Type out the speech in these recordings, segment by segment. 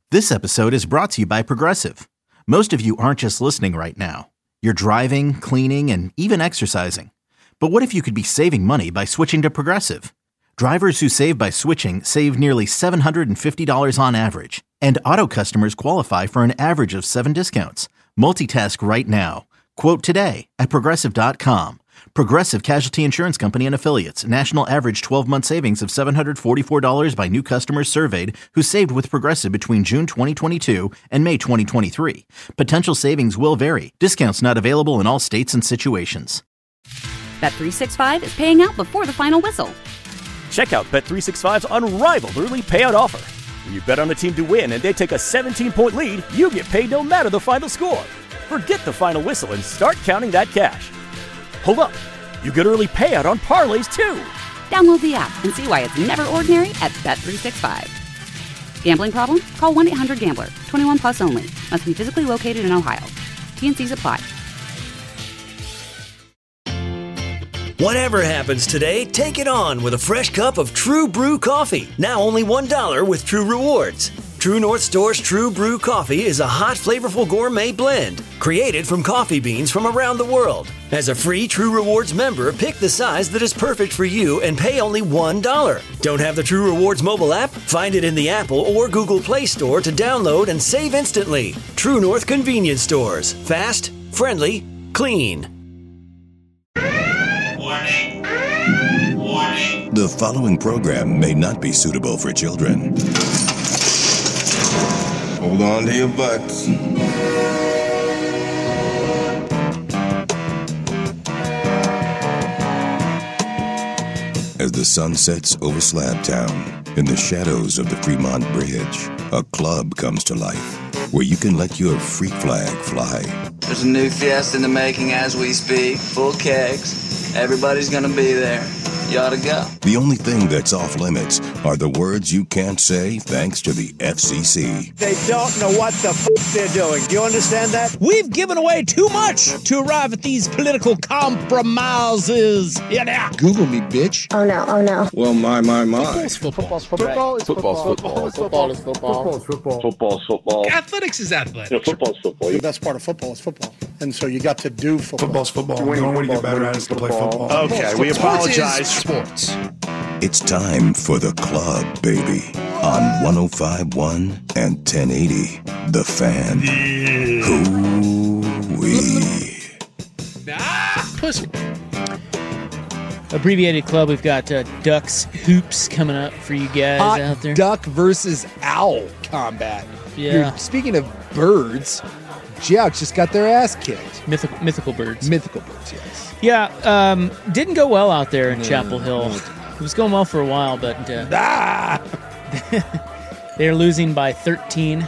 This episode is brought to you by Progressive. Most of you aren't just listening right now. You're driving, cleaning, and even exercising. But what if you could be saving money by switching to Progressive? Drivers who save by switching save nearly $750 on average. And auto customers qualify for an average of 7 discounts. Multitask right now. Quote today at Progressive.com. Progressive Casualty Insurance Company and Affiliates. National average 12-month savings of $744 by new customers surveyed who saved with Progressive between June 2022 and May 2023. Potential savings will vary. Discounts not available in all states and situations. Bet365 is paying out before the final whistle. Check out Bet365's unrivaled early payout offer. When you bet on a team to win and they take a 17-point lead, you get paid no matter the final score. Forget the final whistle and start counting that cash. Hold up. You get early payout on parlays, too. Download the app and see why it's never ordinary at Bet365. Gambling problem? Call 1-800-GAMBLER. 21 plus only. Must be physically located in Ohio. T&Cs apply. Whatever happens today, take it on with a fresh cup of True Brew coffee. Now only $1 with True Rewards. True North Store's True Brew coffee is a hot, flavorful gourmet blend created from coffee beans from around the world. As a free True Rewards member, pick the size that is perfect for you and pay only $1. Don't have the True Rewards mobile app? Find it in the Apple or Google Play Store to download and save instantly. True North Convenience Stores. Fast, friendly, clean. Warning. Warning. The following program may not be suitable for children. Hold on to your butts. As the sun sets over Slab Town, in the shadows of the Fremont Bridge, a club comes to life where you can let your freak flag fly. There's a new fiesta in the making as we speak. Full kegs. Everybody's gonna be there. You ought to go. The only thing that's off limits are the words you can't say thanks to the FCC. They don't know what the they're doing. Do you understand that? We've given away too much to arrive at these political compromises. Yeah. Google me, bitch. Oh no, oh no. Well, my. Football's football. Football's football. Football's football. Athletics is athletics. Yeah, football's football. The best part of football is football. And so you got to do football. Football's football. The only way to get better at it is to play football. Okay, we apologize. Sports. It's time for the club, baby, on 105.1 and 1080. The Fan. Hoo-wee. Pussy. Abbreviated club, we've got Ducks Hoops coming up for you guys Hot out there. Duck versus owl combat. Yeah. Speaking of birds, Jayhawks just got their ass kicked. Mythical birds. Mythical birds, yes. Yeah, didn't go well out there in Chapel Hill. It was going well for a while, but they're losing by 13.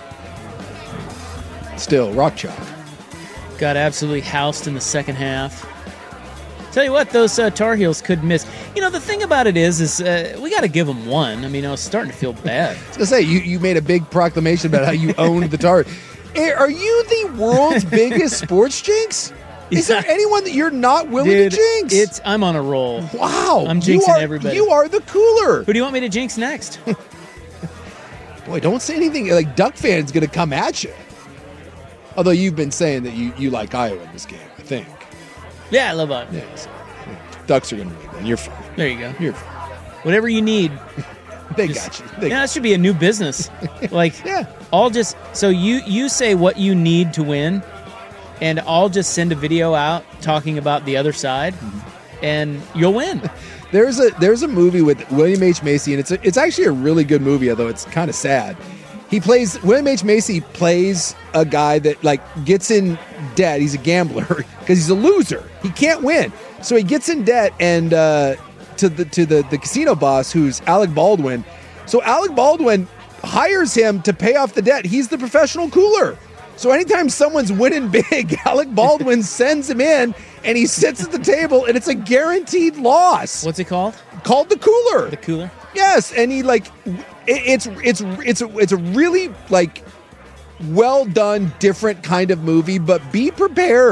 Still, rock chalk. Got absolutely housed in the second half. Tell you what, those Tar Heels could miss. You know, the thing about it is we got to give them one. I mean, I was starting to feel bad. I was going to say, you made a big proclamation about how you owned the Tar. Are you the world's biggest sports jinx? Is there anyone that you're not willing to jinx? I'm on a roll. Wow. I'm jinxing everybody. You are the cooler. Who do you want me to jinx next? Boy, don't say anything. Like, Duck fans going to come at you. Although you've been saying that you like Iowa in this game, I think. Yeah, I love Iowa. Yeah, so, Ducks are going to win. You're fine. There you go. You're fine. Whatever you need. They got you. That should be a new business. Like, yeah. So you say what you need to win, and I'll just send a video out talking about the other side, and you'll win. There's a movie with William H. Macy, and it's actually a really good movie, although it's kind of sad. William H. Macy plays a guy that gets in debt. He's a gambler because he's a loser. He can't win, so he gets in debt and to the casino boss, who's Alec Baldwin. So Alec Baldwin hires him to pay off the debt. He's the professional cooler. So anytime someone's winning big, Alec Baldwin sends him in, and he sits at the table, and it's a guaranteed loss. What's it called? Called The Cooler. The Cooler? Yes, and he it's a really well done, different kind of movie, but be prepared.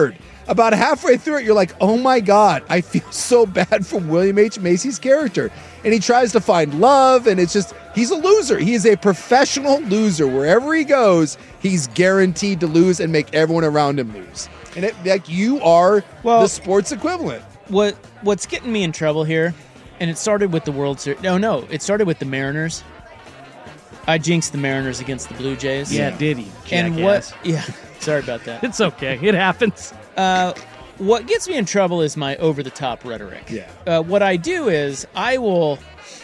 about halfway through it, you're like, oh my God, I feel so bad for William H. Macy's character. And he tries to find love, and it's just, he's a loser. He is a professional loser. Wherever he goes, he's guaranteed to lose and make everyone around him lose. And you are the sports equivalent. What's getting me in trouble here, and it started with the World Series. No, it started with the Mariners. I jinxed the Mariners against the Blue Jays. Yeah, did he? And jackass. sorry about that. It's okay. It happens. What gets me in trouble is my over-the-top rhetoric. Yeah. What I do is I will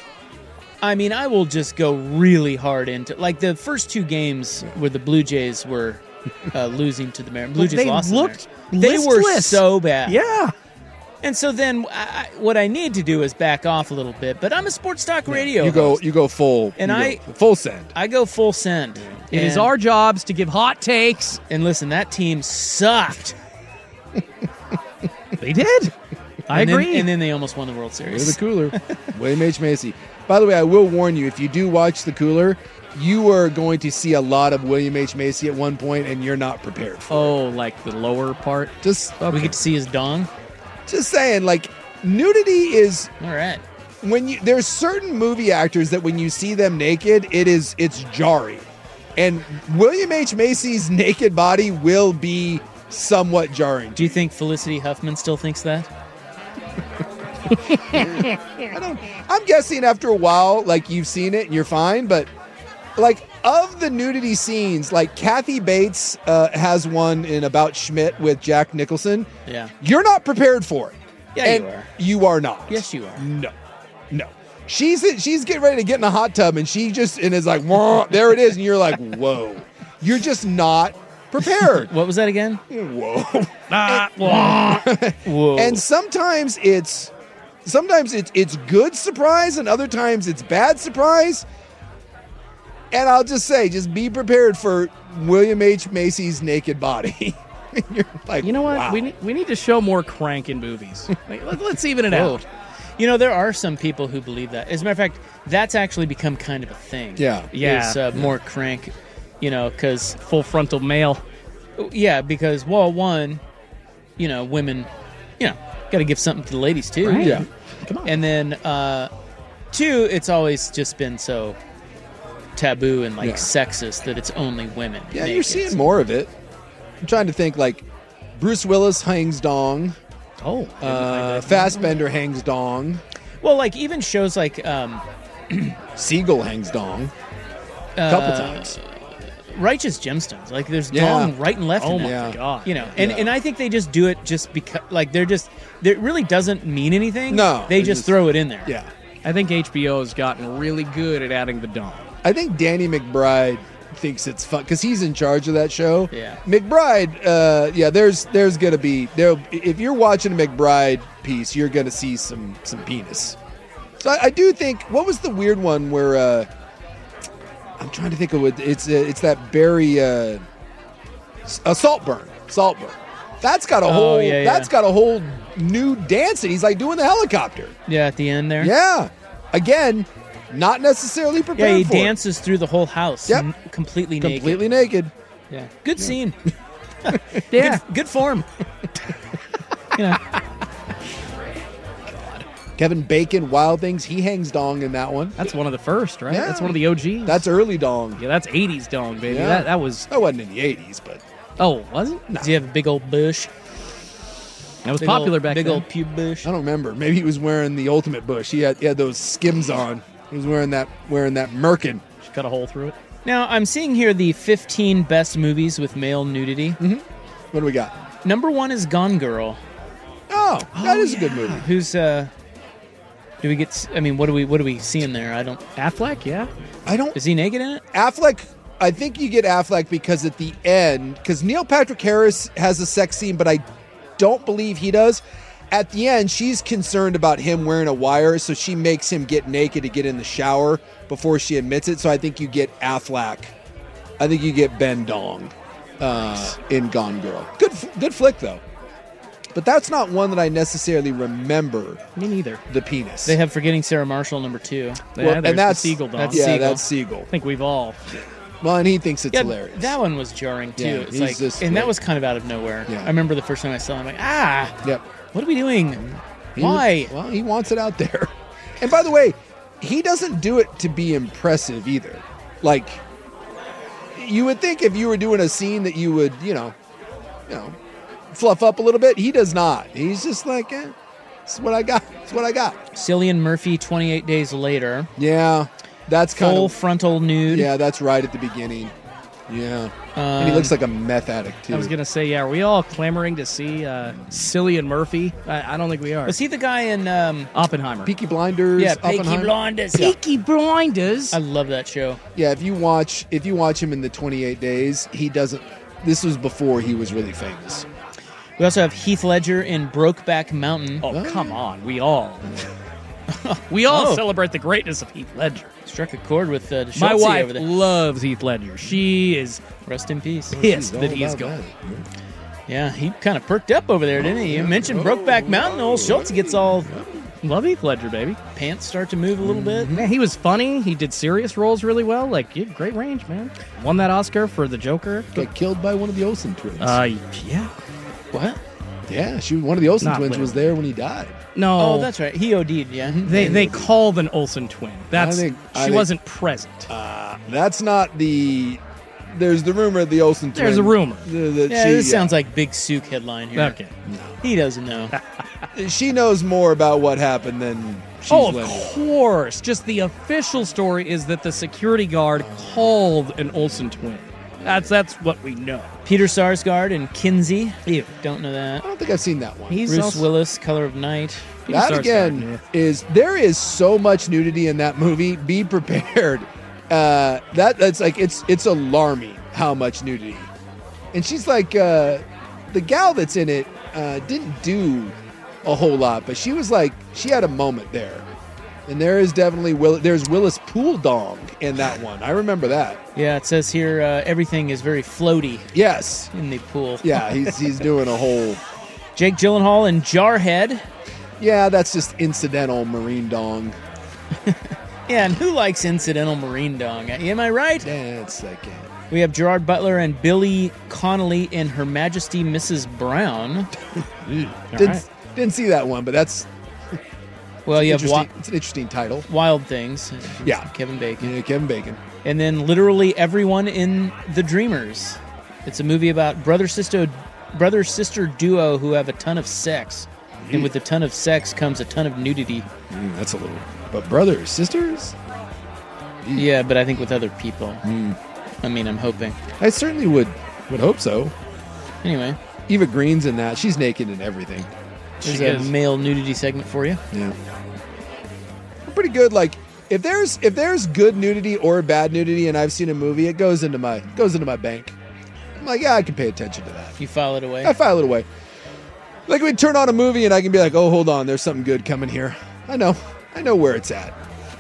just go really hard into, like, the first two games where the Blue Jays were losing to the Mariners. Blue Jays lost. They were so bad. Yeah. And so then what I need to do is back off a little bit. But I'm a sports talk radio host. You go full. And full send. I go full send. It is our jobs to give hot takes. And listen, that team sucked. They did. I agree. And then they almost won the World Series. The Cooler. William H. Macy. By the way, I will warn you, if you do watch The Cooler, you are going to see a lot of William H. Macy at one point, and you're not prepared for it. Oh, like the lower part? We get to see his dong? Just saying, like, nudity is... All right. There's certain movie actors that when you see them naked, it's jarring. And William H. Macy's naked body will be somewhat jarring. Do you think Felicity Huffman still thinks that? I'm guessing after a while, like, you've seen it and you're fine, but like, of the nudity scenes, like, Kathy Bates has one in About Schmidt with Jack Nicholson. Yeah. You're not prepared for it. Yeah, and you are. You are not. Yes, you are. No. She's getting ready to get in a hot tub, and she just is like, whoa, there it is, and you're like, whoa. You're just not prepared. What was that again? Whoa. Whoa. And sometimes it's good surprise, and other times it's bad surprise. And I'll just say, just be prepared for William H. Macy's naked body. You're like, you know what? Wow. We need to show more crank in movies. Like, let's even it out. You know, there are some people who believe that. As a matter of fact, that's actually become kind of a thing. Yeah. Is more crank, because... Full frontal male. Yeah, because, women, got to give something to the ladies, too. Right. Yeah. Come on. And then, two, it's always just been so taboo and, sexist that it's only women. Yeah, naked. you're seeing more of it. I'm trying to think, like, Bruce Willis hangs dong. Oh. Fassbender hangs dong. Well, like, even shows like... Siegel hangs dong. A couple times. Righteous Gemstones. Like, there's dong right and left in my God. And I think they just do it just because, like, it really doesn't mean anything. No. They just throw it in there. Yeah. I think HBO has gotten really good at adding the dong. I think Danny McBride thinks it's fun because he's in charge of that show. Yeah. McBride, there's going to be, if you're watching a McBride piece, you're going to see some penis. So I do think, what was the weird one where, I'm trying to think of it. It's that Barry, Saltburn. That's got a whole, that's got a whole new dance and he's like doing the helicopter. Yeah, at the end there. Yeah. Again, not necessarily prepared Yeah, he for dances through the whole house. Yep. Completely naked. Completely naked. Yeah. Good scene. Yeah. Good form. Kevin Bacon, Wild Things, he hangs dong in that one. That's one of the first, right? Yeah. That's one of the OGs. That's early dong. Yeah, that's 80s dong, baby. Yeah. That wasn't in the 80s, but... Oh, was it? No. Does he have a big old bush? That was popular back then. Big old pube bush. I don't remember. Maybe he was wearing the ultimate bush. He had those Skims on. He was wearing that merkin. Just cut a hole through it. Now, I'm seeing here the 15 best movies with male nudity. Mm-hmm. What do we got? Number 1 is Gone Girl. Oh, that is a good movie. Who's do we get? I mean, what do we see in there? I don't. Affleck, yeah. I don't. Is he naked in it? Affleck. I think you get Affleck because at the end, because Neil Patrick Harris has a sex scene, but I don't believe he does. At the end, she's concerned about him wearing a wire, so she makes him get naked to get in the shower before she admits it. So I think you get Affleck. I think you get Ben Dong in Gone Girl. Good flick though. But that's not one that I necessarily remember. Me neither. The penis. They have Forgetting Sarah Marshall number 2. Yeah, and that's the Siegel dong. That's Siegel. I think we've all. Well, and he thinks it's hilarious. That one was jarring too. Yeah, It's he's like, just and that like- was kind of out of nowhere. Yeah. I remember the first time I saw him, I'm like, Yep. what are we doing? Why? Well, he wants it out there. And by the way, he doesn't do it to be impressive either. Like, you would think if you were doing a scene that you would, fluff up a little bit. He does not. He's just like, it's what I got. It's what I got. Cillian Murphy, 28 Days Later. Yeah, that's kind Full of frontal nude. Yeah, that's right at the beginning. Yeah, and he looks like a meth addict too. I was going to say, yeah, are we all clamoring to see Cillian Murphy? I don't think we are. Was he the guy in Oppenheimer? Peaky Blinders. Yeah, Peaky Oppenheimer. Blinders. Peaky Blinders. I love that show. Yeah, if you watch him in the 28 Days, he doesn't. This was before he was really famous. We also have Heath Ledger in Brokeback Mountain. Oh, come on. We all celebrate the greatness of Heath Ledger. Struck a chord with Schultze My wife over there. loves Heath Ledger. She is Rest in peace. pissed She's that all he's about gone. that. Yeah, he kind of perked up over there, didn't he? You mentioned Brokeback Mountain. Old Schultze gets all Love Heath Ledger, baby. pants start to move a little bit. Man, he was funny. He did serious roles really well. Like, he had great range, man. Won that Oscar for The Joker. Got killed by one of the Olsen twins. Yeah. What? Yeah, one of the Olsen Not twins literally. was there when he died. No. Oh, that's right. He OD'd, yeah. They called an Olsen twin. I She think- wasn't present. That's not the. There's the rumor of the Olsen twins. There's a rumor. Yeah, this sounds like Big Sook headline here. Okay. He doesn't know. She knows more about what happened than she's Oh, of letting. course. Just the official story is that the security guard called an Olsen twin. That's what we know. Peter Sarsgaard and Kinsey. Ew. Don't know that. I don't think I've seen that one. He's Bruce also- Willis, Color of Night. That Sarsgaard, again there is so much nudity in that movie. Be prepared. That's like it's alarming how much nudity. And she's like the gal that's in it didn't do a whole lot, but she was like she had a moment there. And there is definitely there's Willis Pool Dong in that one. I remember that. Yeah, it says here everything is very floaty Yes. in the pool. Yeah, he's doing a whole. Jake Gyllenhaal and Jarhead. Yeah, that's just incidental marine dong. Yeah, and who likes incidental marine dong? Am I right? That's like We have Gerard Butler and Billy Connolly in Her Majesty Mrs. Brown. Didn't see that one, but that's Well, you have it's an interesting title. Wild Things. Yeah. Kevin Bacon. Yeah, Kevin Bacon. And then literally everyone in The Dreamers. It's a movie about brother-sister duo who have a ton of sex. And with a ton of sex comes a ton of nudity. That's a little. But brothers, sisters? Yeah, but I think with other people. I mean, I'm hoping. I certainly would hope so. Anyway, Eva Green's in that. She's naked and everything. there's a male nudity segment for you. Yeah. Pretty good. Like if there's good nudity or bad nudity and I've seen a movie, it goes into my bank. I'm like, yeah, I can pay attention to that. You file it away. I file it away. Like we turn on a movie and I can be like, oh, hold on, there's something good coming here. I know where it's at.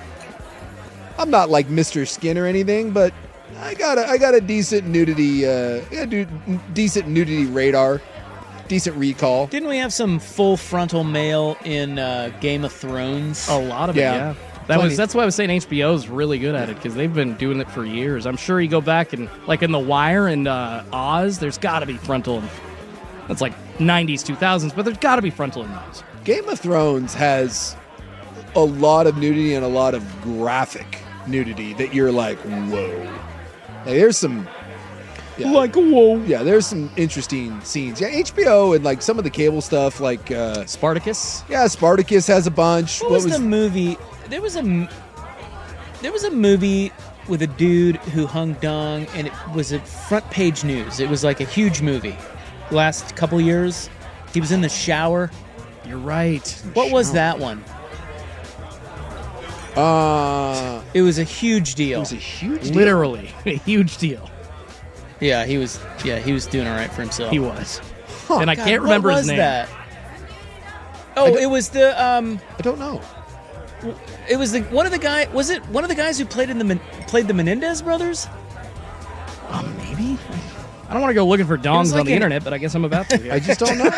I'm not like Mr. Skin or anything, but I got a decent nudity, decent nudity radar, decent recall. Didn't we have some full frontal male in Game of Thrones? A lot of it, yeah. That's why I was saying HBO's really good at it because they've been doing it for years. I'm sure you go back and like in The Wire and Oz, there's got to be frontal. That's like 90s, 2000s, but there's got to be frontal in those. Game of Thrones has a lot of nudity and a lot of graphic nudity that you're like, whoa. Like, there's some. Yeah, like, whoa. Yeah, there's some interesting scenes. Yeah, HBO and like some of the cable stuff, like Spartacus. Yeah, Spartacus has a bunch. What was the movie? There was a movie with a dude who hung dong, and it was a front page news. It was like a huge movie. Last couple years, he was in the shower. You're right. What was that one? It was a huge deal. It was a huge deal. Literally a huge deal. Yeah, he was doing all right for himself. He was. And I can't what remember was his name. That? Oh, it was the I don't know. It was one of the guys who played the Menendez brothers? Maybe. I don't want to go looking for dongs like on the internet, but I guess I'm about to. I just don't know.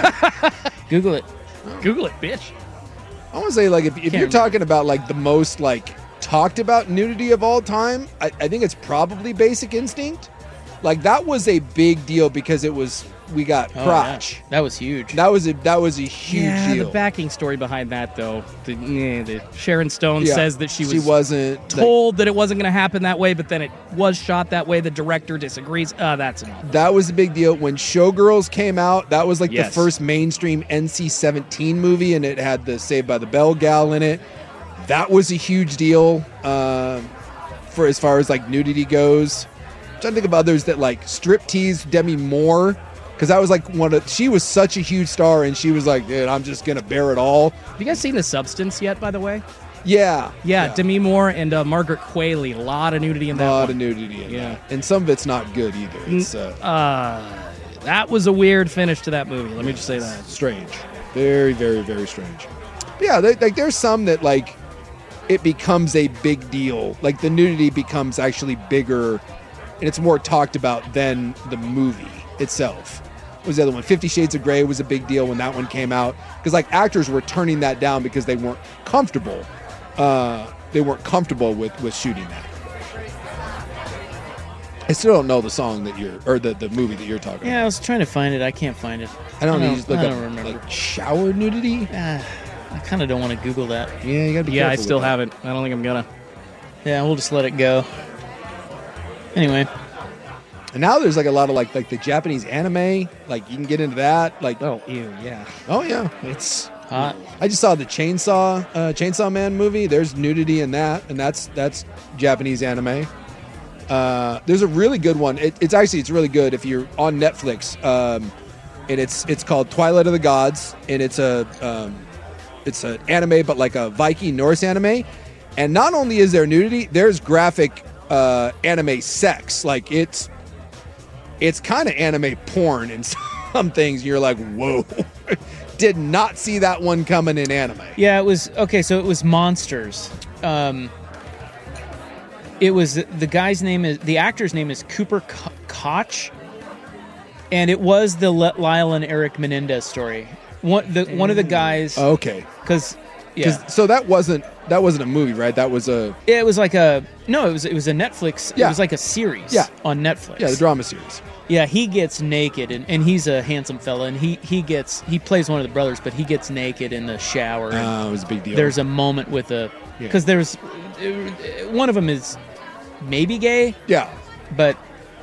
Google it. Google it, bitch. I want to say, like, if you're talking about like the most like talked about nudity of all time, I think it's probably Basic Instinct. Like, that was a big deal because we got crotch. Yeah. That was huge. That was a huge deal. The backing story behind that, though, the Sharon Stone says that she wasn't told that it wasn't going to happen that way, but then it was shot that way. The director disagrees. That's enough. That was a big deal. When Showgirls came out, that was like the first mainstream NC-17 movie, and it had the Saved by the Bell gal in it. That was a huge deal for as far as like nudity goes. I'm trying to think of others that like striptease Demi Moore, because that was like she was such a huge star, and she was like, dude, I'm just gonna bear it all. Have you guys seen The Substance yet, by the way? Yeah. Demi Moore and Margaret Qualley. A lot of nudity in that. That. And some of it's not good either. It's, that was a weird finish to that movie. Let me just say that. Strange. Very, very, very strange. But yeah, there's some that like it becomes a big deal. Like the nudity becomes actually bigger, and it's more talked about than the movie itself. What was the other one? 50 Shades of Grey was a big deal when that one came out, because like actors were turning that down because they weren't comfortable. With shooting that. I still don't know the song that the movie that you're talking about. Yeah, I was trying to find it. I can't find it. I don't remember. Like shower nudity? I kind of don't want to Google that. Yeah, you gotta be careful. I still haven't. I don't think I'm gonna. Yeah, we'll just let it go. Anyway. And now there's like a lot of like the Japanese anime. Like you can get into that. Like oh yeah. It's hot. I just saw the Chainsaw Man movie. There's nudity in that, and that's Japanese anime. There's a really good one. It's really good if you're on Netflix. And it's called Twilight of the Gods, and it's an anime, but like a Viking Norse anime. And not only is there nudity, there's graphic anime sex. Like it's kind of anime porn in some things. You're like, whoa. Did not see that one coming in anime. Yeah, it was okay. So it was Monsters. It was the actor's name is Cooper Koch, and it was the Lyle and Eric Menendez story. One of the guys. Okay. Because so that wasn't a movie, right? That was a. It was like it was a Netflix. Yeah. It was like a series. Yeah. On Netflix. Yeah, the drama series. Yeah, he gets naked, and he's a handsome fella, and he plays one of the brothers, but he gets naked in the shower. It was a big deal. There's a moment with because there's one of them is maybe gay. Yeah, but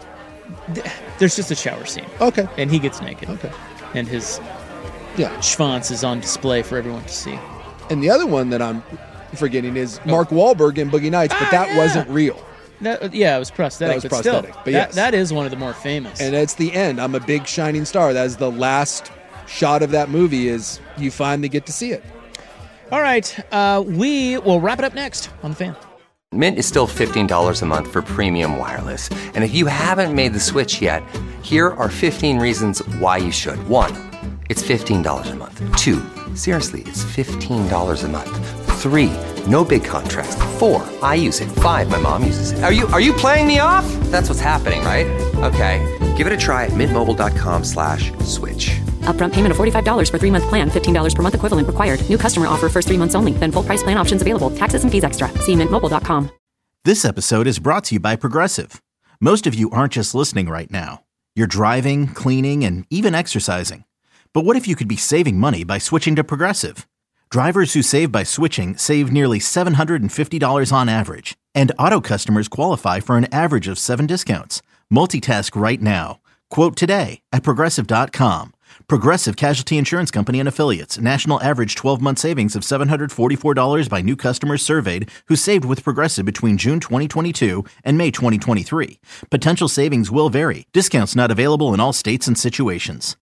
there's just a shower scene. Okay, and he gets naked. Okay, and his schwanz is on display for everyone to see. And the other one that I'm forgetting is Mark Wahlberg in Boogie Nights, but that wasn't real. It was prosthetic. That was prosthetic, still, but yes. that is one of the more famous. And it's the end. I'm a big shining star. That's the last shot of that movie. Is you finally get to see it. All right, we will wrap it up next on The Fan. Mint is still $15 a month for premium wireless, and if you haven't made the switch yet, here are 15 reasons why you should. 1, it's $15 a month. 2, seriously, it's $15 a month. 3, no big contracts. 4, I use it. 5, my mom uses it. Are you playing me off? That's what's happening, right? Okay, give it a try at mintmobile.com/switch. Upfront payment of $45 for 3-month plan, $15 per month equivalent required. New customer offer first 3 months only. Then full price plan options available. Taxes and fees extra. See mintmobile.com. This episode is brought to you by Progressive. Most of you aren't just listening right now. You're driving, cleaning, and even exercising. But what if you could be saving money by switching to Progressive? Drivers who save by switching save nearly $750 on average. And auto customers qualify for an average of 7 discounts. Multitask right now. Quote today at Progressive.com. Progressive Casualty Insurance Company and Affiliates. National average 12-month savings of $744 by new customers surveyed who saved with Progressive between June 2022 and May 2023. Potential savings will vary. Discounts not available in all states and situations.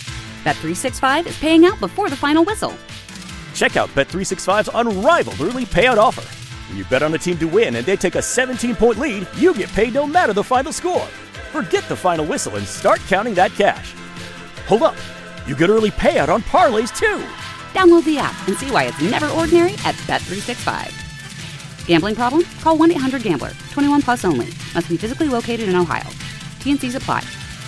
Bet365 is paying out before the final whistle. Check out Bet365's unrivaled early payout offer. When you bet on a team to win and they take a 17-point lead, you get paid no matter the final score. Forget the final whistle and start counting that cash. Hold up. You get early payout on parlays, too. Download the app and see why it's never ordinary at Bet365. Gambling problem? Call 1-800-GAMBLER. 21 plus only. Must be physically located in Ohio. T&Cs apply.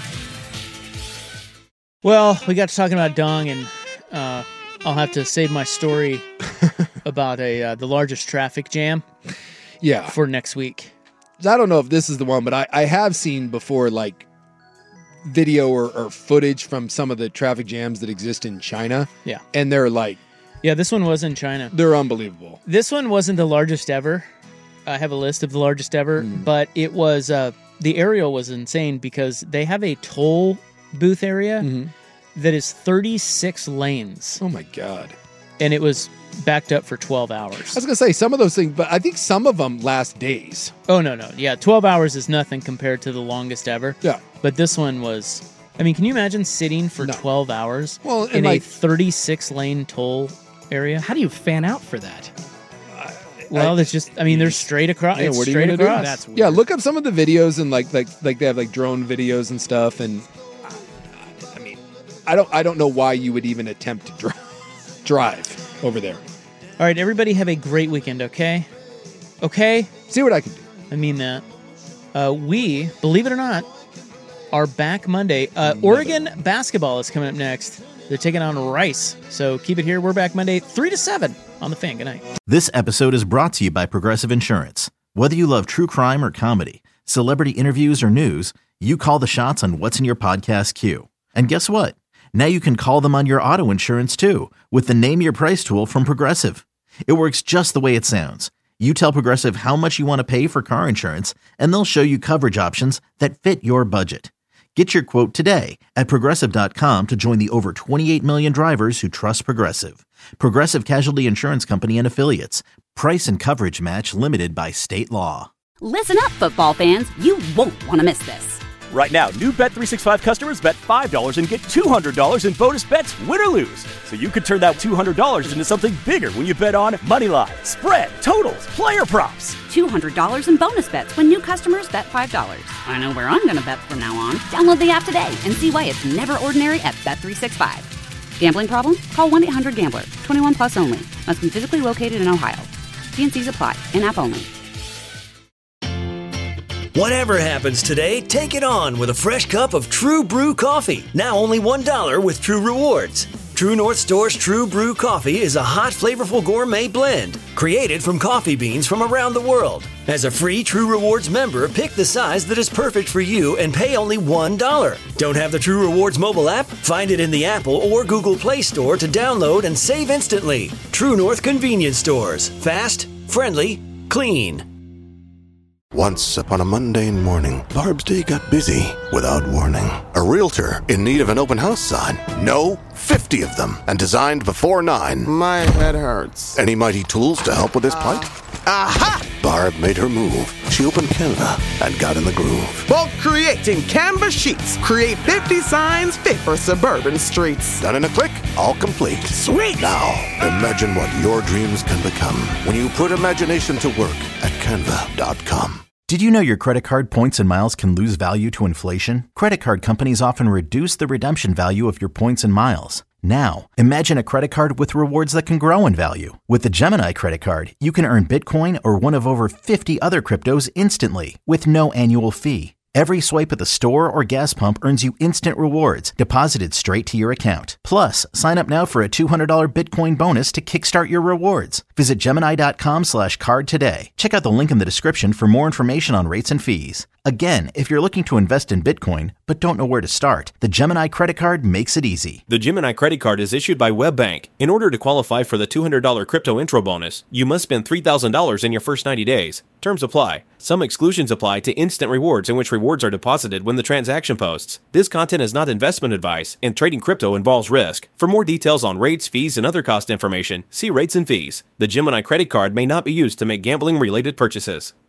Well, we got to talking about Dong, and I'll have to save my story about the largest traffic jam. for next week. I don't know if this is the one, but I have seen before, like, video or footage from some of the traffic jams that exist in China. Yeah. And they're like... Yeah, this one was in China. They're unbelievable. This one wasn't the largest ever. I have a list of the largest ever, but it was... the aerial was insane because they have a toll booth area that is 36 lanes. Oh, my God. And it was backed up for 12 hours. I was going to say some of those things, but I think some of them last days. Oh, no. Yeah, 12 hours is nothing compared to the longest ever. Yeah. But this one was... I mean, can you imagine sitting for 12 hours in a 36-lane toll area? How do you fan out for that? Well, it's just... I mean, they're straight across. Yeah, It's what are you straight gonna across. do? That's weird. Yeah, look up some of the videos and like they have like drone videos and stuff, and I mean, I don't know why you would even attempt to drive over there. All right, everybody have a great weekend, okay? Okay? See what I can do. I mean that. We, believe it or not, are back Monday. Oregon basketball is coming up next. They're taking on Rice. So keep it here. We're back Monday, 3 to 7 on The Fan. Good night. This episode is brought to you by Progressive Insurance. Whether you love true crime or comedy, celebrity interviews or news, you call the shots on what's in your podcast queue. And guess what? Now you can call them on your auto insurance too with the Name Your Price tool from Progressive. It works just the way it sounds. You tell Progressive how much you want to pay for car insurance, and they'll show you coverage options that fit your budget. Get your quote today at Progressive.com to join the over 28 million drivers who trust Progressive. Progressive Casualty Insurance Company and Affiliates. Price and coverage match limited by state law. Listen up, football fans. You won't want to miss this. Right now, new Bet365 customers bet $5 and get $200 in bonus bets, win or lose. So you could turn that $200 into something bigger when you bet on moneyline, spread, totals, player props. $200 in bonus bets when new customers bet $5. I know where I'm going to bet from now on. Download the app today and see why it's never ordinary at Bet365. Gambling problem? Call 1-800-GAMBLER. 21 plus only. Must be physically located in Ohio. T&Cs apply. In-app only. Whatever happens today, take it on with a fresh cup of True Brew coffee. Now only $1 with True Rewards. True North Store's True Brew coffee is a hot, flavorful gourmet blend created from coffee beans from around the world. As a free True Rewards member, pick the size that is perfect for you and pay only $1. Don't have the True Rewards mobile app? Find it in the Apple or Google Play Store to download and save instantly. True North Convenience Stores. Fast, friendly, clean. Once upon a mundane morning, Barb's day got busy without warning. A realtor in need of an open house sign. No, 50 of them, and designed before 9. My head hurts. Any mighty tools to help with this plight? Aha! Barb made her move. She opened Canva and got in the groove. Bulk creating Canva sheets. Create 50 signs fit for suburban streets. Done in a click, all complete. Sweet! Now, imagine what your dreams can become when you put imagination to work at Canva.com. Did you know your credit card points and miles can lose value to inflation? Credit card companies often reduce the redemption value of your points and miles. Now, imagine a credit card with rewards that can grow in value. With the Gemini credit card, you can earn Bitcoin or one of over 50 other cryptos instantly with no annual fee. Every swipe at the store or gas pump earns you instant rewards deposited straight to your account. Plus, sign up now for a $200 Bitcoin bonus to kickstart your rewards. Visit Gemini.com/card today. Check out the link in the description for more information on rates and fees. Again, if you're looking to invest in Bitcoin but don't know where to start, the Gemini credit card makes it easy. The Gemini credit card is issued by WebBank. In order to qualify for the $200 crypto intro bonus, you must spend $3,000 in your first 90 days. Terms apply. Some exclusions apply to instant rewards in which rewards are deposited when the transaction posts. This content is not investment advice, and trading crypto involves risk. For more details on rates, fees, and other cost information, see rates and fees. The Gemini credit card may not be used to make gambling-related purchases.